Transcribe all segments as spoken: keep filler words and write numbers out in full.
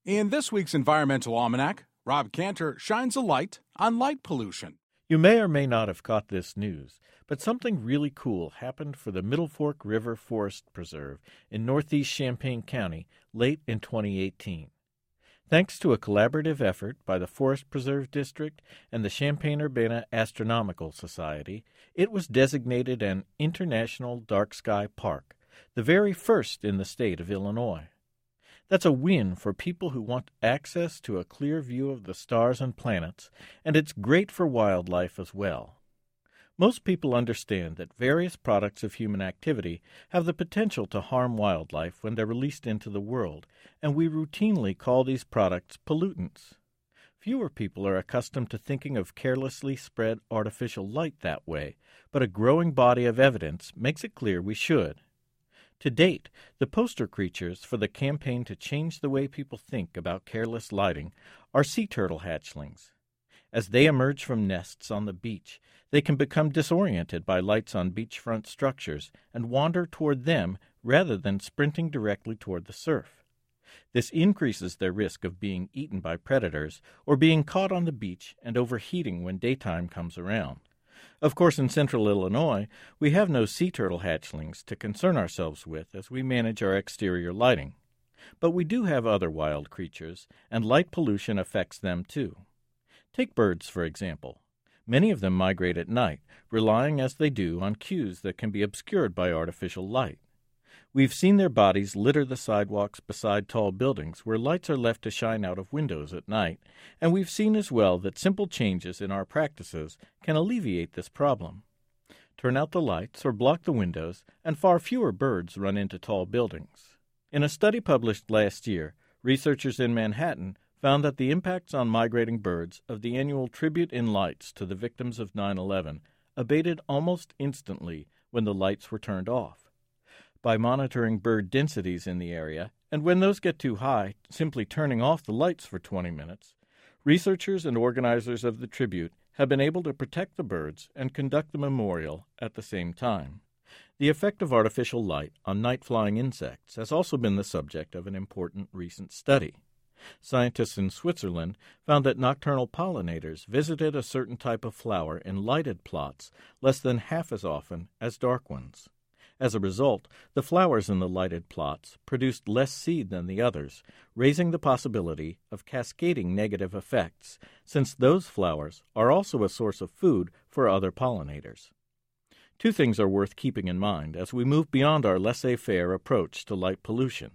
In this week's Environmental Almanac, Rob Cantor shines a light on light pollution. You may or may not have caught this news, but something really cool happened for the Middle Fork River Forest Preserve in northeast Champaign County late in twenty eighteen. Thanks to a collaborative effort by the Forest Preserve District and the Champaign-Urbana Astronomical Society, it was designated an International Dark Sky Park, the very first in the state of Illinois. That's a win for people who want access to a clear view of the stars and planets, and it's great for wildlife as well. Most people understand that various products of human activity have the potential to harm wildlife when they're released into the world, and we routinely call these products pollutants. Fewer people are accustomed to thinking of carelessly spread artificial light that way, but a growing body of evidence makes it clear we should. To date, the poster creatures for the campaign to change the way people think about careless lighting are sea turtle hatchlings. As they emerge from nests on the beach, they can become disoriented by lights on beachfront structures and wander toward them rather than sprinting directly toward the surf. This increases their risk of being eaten by predators or being caught on the beach and overheating when daytime comes around. Of course, in central Illinois, we have no sea turtle hatchlings to concern ourselves with as we manage our exterior lighting. But we do have other wild creatures, and light pollution affects them too. Take birds, for example. Many of them migrate at night, relying as they do on cues that can be obscured by artificial light. We've seen their bodies litter the sidewalks beside tall buildings where lights are left to shine out of windows at night, and we've seen as well that simple changes in our practices can alleviate this problem. Turn out the lights or block the windows, and far fewer birds run into tall buildings. In a study published last year, researchers in Manhattan found that the impacts on migrating birds of the annual Tribute in Lights to the victims of nine eleven abated almost instantly when the lights were turned off. By monitoring bird densities in the area, and when those get too high, simply turning off the lights for twenty minutes, researchers and organizers of the tribute have been able to protect the birds and conduct the memorial at the same time. The effect of artificial light on night-flying insects has also been the subject of an important recent study. Scientists in Switzerland found that nocturnal pollinators visited a certain type of flower in lighted plots less than half as often as dark ones. As a result, the flowers in the lighted plots produced less seed than the others, raising the possibility of cascading negative effects, since those flowers are also a source of food for other pollinators. Two things are worth keeping in mind as we move beyond our laissez-faire approach to light pollution.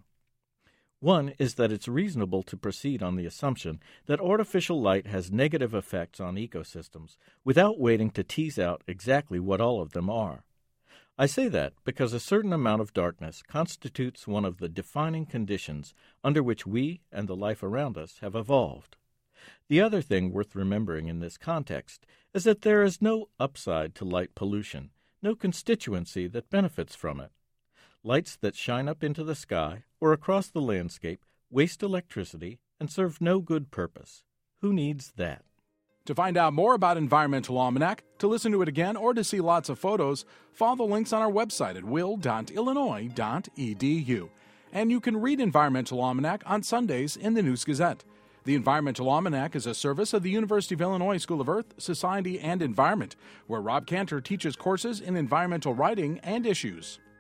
One is that it's reasonable to proceed on the assumption that artificial light has negative effects on ecosystems without waiting to tease out exactly what all of them are. I say that because a certain amount of darkness constitutes one of the defining conditions under which we and the life around us have evolved. The other thing worth remembering in this context is that there is no upside to light pollution, no constituency that benefits from it. Lights that shine up into the sky or across the landscape waste electricity and serve no good purpose. Who needs that? To find out more about Environmental Almanac, to listen to it again, or to see lots of photos, follow the links on our website at will dot illinois dot e d u. And you can read Environmental Almanac on Sundays in the News Gazette. The Environmental Almanac is a service of the University of Illinois School of Earth, Society, and Environment, where Rob Cantor teaches courses in environmental writing and issues.